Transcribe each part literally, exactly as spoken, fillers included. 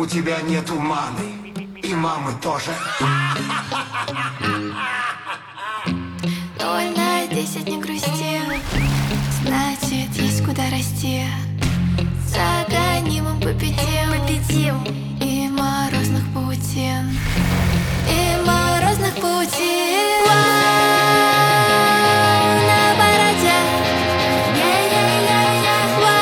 У тебя нету мамы, и мамы тоже. Ноль на десять, не грусти, значит, есть куда расти. За гонимым победим, победим. И морозных паутин, и морозных паутин. Вау, на параде. Я-я-я-я.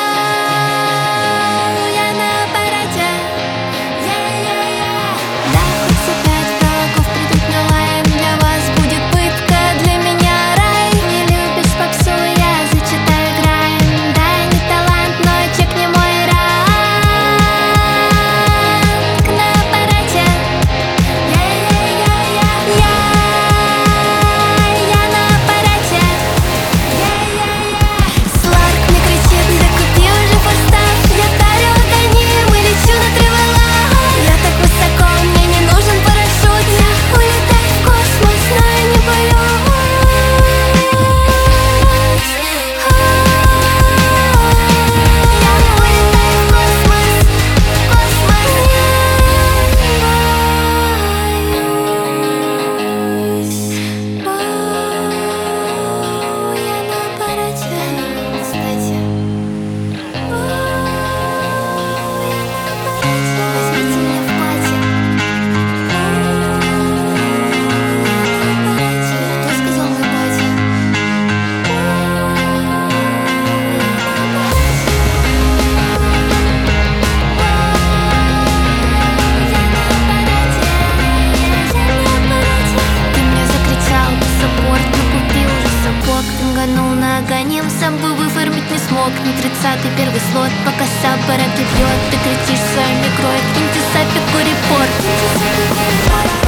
Вау, я на параде. Я-я-я. Да, хоть опять врагов придут на лайн, для вас будет пытка, для меня рай. Не любишь попсу, я зачитаю грайм. Да, не талант, но чек не мой ранг. На параде. Я-я-я-я. Я, я на параде. Я-я-я. Сларк мне кричит, да купи уже форстав. Я тарю огоним и лечу на тревела. Я так высоко, мне не нужен парашют. Я улетаю в космос, но я не боюсь. Я улетаю в космос, космос. Вау, я на параде. Кстати. Возьмите меня в пати. Кто сказал мой батя? Ты мне закричал саппорт, но купил уже сапог. Тынганул на огонем, сам бы выформить не смог. Не тридцатый первый слот, пока саббара бьет. Ты кричишь в своем микро, киньте сапику репорт.